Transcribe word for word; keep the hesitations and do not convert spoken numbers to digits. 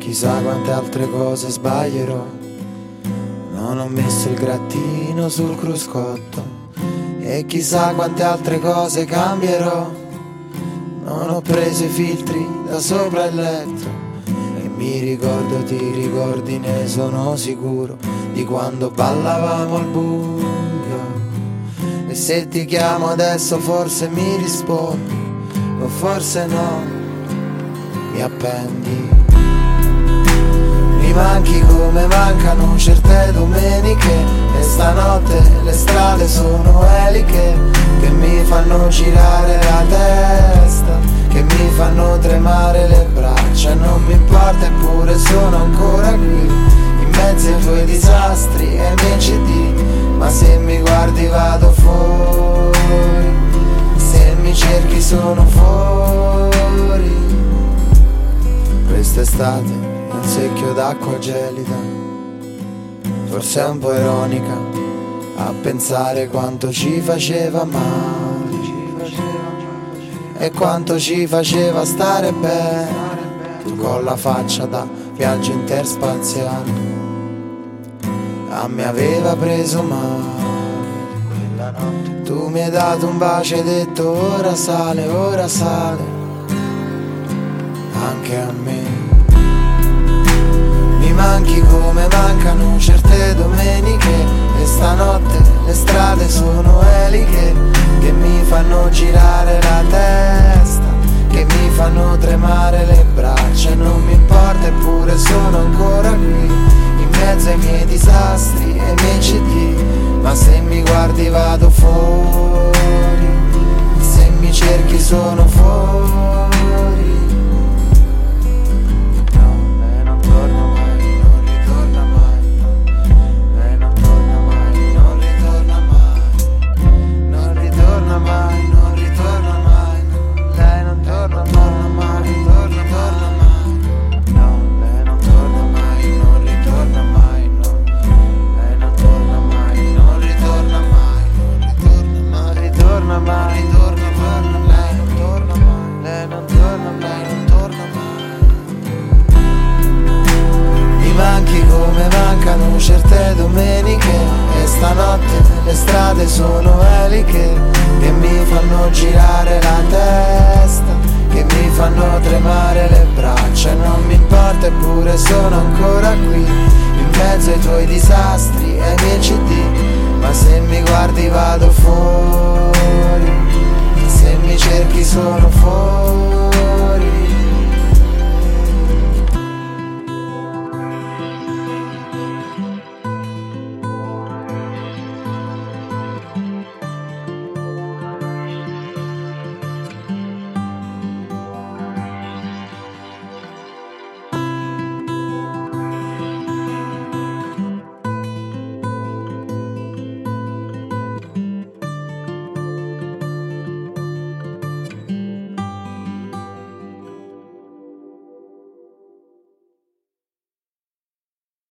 chissà quante altre cose sbaglierò. Non ho messo il grattino sul cruscotto e chissà quante altre cose cambierò. Non ho preso i filtri da sopra il letto e mi ricordo, ti ricordi, ne sono sicuro, di quando ballavamo al buio. E se ti chiamo adesso forse mi rispondi, o forse no, mi appendi. Mi manchi come mancano certe domeniche, e stanotte le strade sono eliche che mi fanno girare la testa, che mi fanno tremare le braccia. Non mi importa eppure sono ancora qui, in mezzo ai tuoi disastri e ai miei C D. Ma se mi guardi vado fuori, se mi cerchi sono fuori. Quest'estate un secchio d'acqua gelida, forse è un po' ironica a pensare quanto ci faceva male e quanto ci faceva stare bene. Tu con la faccia da viaggio interspaziale a me aveva preso male. Tu mi hai dato un bacio e hai detto ora sale, ora sale anche a me. Mi manchi come mancano certe domeniche, e stanotte le strade sono eliche che mi fanno girare la testa, che mi fanno tremare le braccia. Non mi importa eppure sono ancora qui, in mezzo ai miei disastri e ai miei C D. Ma se mi guardi vado fuori, se mi cerchi sono fuori. Certe domeniche e stanotte le strade sono eliche che mi fanno girare la testa, che mi fanno tremare le braccia. Non mi importa eppure sono ancora qui, in mezzo ai tuoi disastri e ai miei C D. Ma se mi guardi vado fuori, se mi cerchi sono fuori.